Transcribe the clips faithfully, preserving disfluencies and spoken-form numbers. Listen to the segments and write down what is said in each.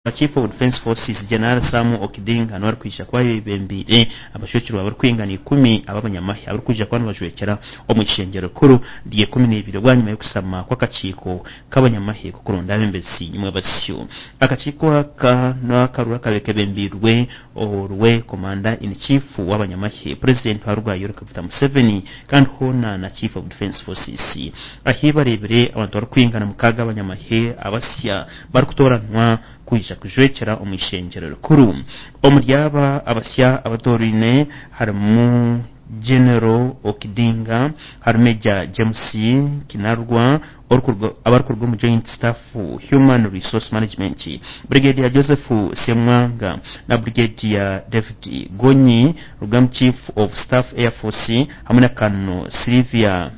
Chief of Defense Forces General Sam Okidinga no arikwisha kwa bembire abashokero abarkwingana ikumi ababanyamahe abarkwija kwa bajwekera omukishengero kuru diye kumi n'ibiri bwanyuma yo kusama kwa kaciko kabanyamahe kukurunda bembesi nyuma basyo akaciko aka no akarura kabeke bembirwe orwe commander in chief w'abanyamahe president wa Rwanda Yoweri Kaguta Museveni kandi hona na Chief of Defense Forces ahibarebere abantu barkwingana mukaga abanyamahe abasya barukutoranwa kuisha kujwekera omishengero kuru omuryaba abasya abatorine harimu General Okidinga Harmeja James Kinarwa abarkurwa mu Joint Staff Human Resource Management Brigadier Joseph Semwanga na Brigadier David Gonyi Rugam Chief of Staff Air Force hamwe na Kano Sylvia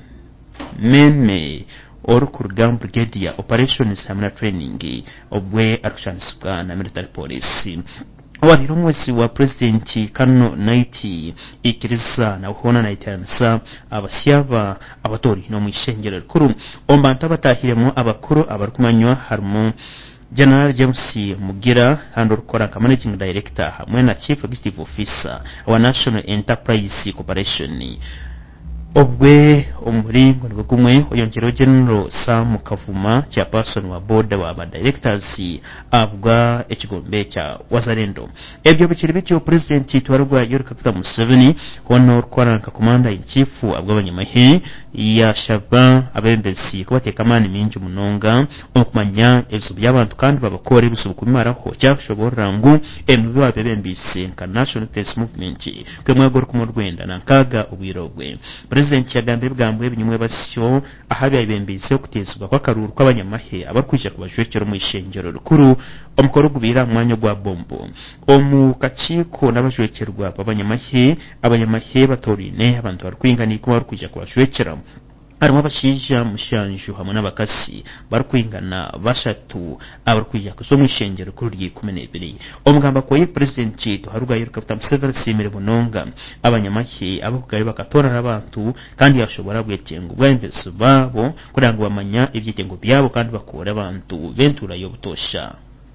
Meme Orukurugam Brigadier Operations hamwe na Training obwe akushaniswa na Military Police Wariro mwezi wa President Kano Naiti ikiriza na uhona na itiranisa abasyaba abatori no mwishengero kuru ombanta batahiremo abakuru abarukumanywa harimo General James Mugira hando rukora ka Managing Director hamwe na Chief Executive Officer wa National Enterprise Corporation obwe umuringo rwumwe oyongero General Sam Kavuma cha person wa board wa ba directors abwa ekigombe cha Wazalendo ebyo bikiri bityo president twarwa Yoweri Kaguta Museveni hono rukwaranka commander in chief abw'abanyamahe ya shaba abembesi kubateka mani minji munonga okumanya ebiso by'abantu kandi babakore bisubu kumaraho cyashobora ngo embiwa bebembise ka National Peace Movement kwemwego rukumo Rwanda nankaga ubwirogwe President yagambe bwambwe binyumwe basyo ahabi ayibembise kutezwa kwa karuru kw'abanyamahe abarkwije kubashwekero mu ishengero rukuru omukoro gubira mwanya gwa bombo omu kaciko n'abashwekerwa babanyamahe abanyamahe batorine abantu barkwingana ko barkwije kubashwekera harimo abashija mushanju hamwe n'abakasi barkwingana bashatu abarkwije kuso mu ishengero kuri ryi kumi n'ibiri omugamba ko yi president Chito haruga Yoweri Kaguta Museveni simire bunonga abanyamahe abakugaye bakatora abantu kandi yashobora bwetengo bw'imbeso babo kurango bamanya ibyetengo byabo kandi bakora abantu ventura yo butosha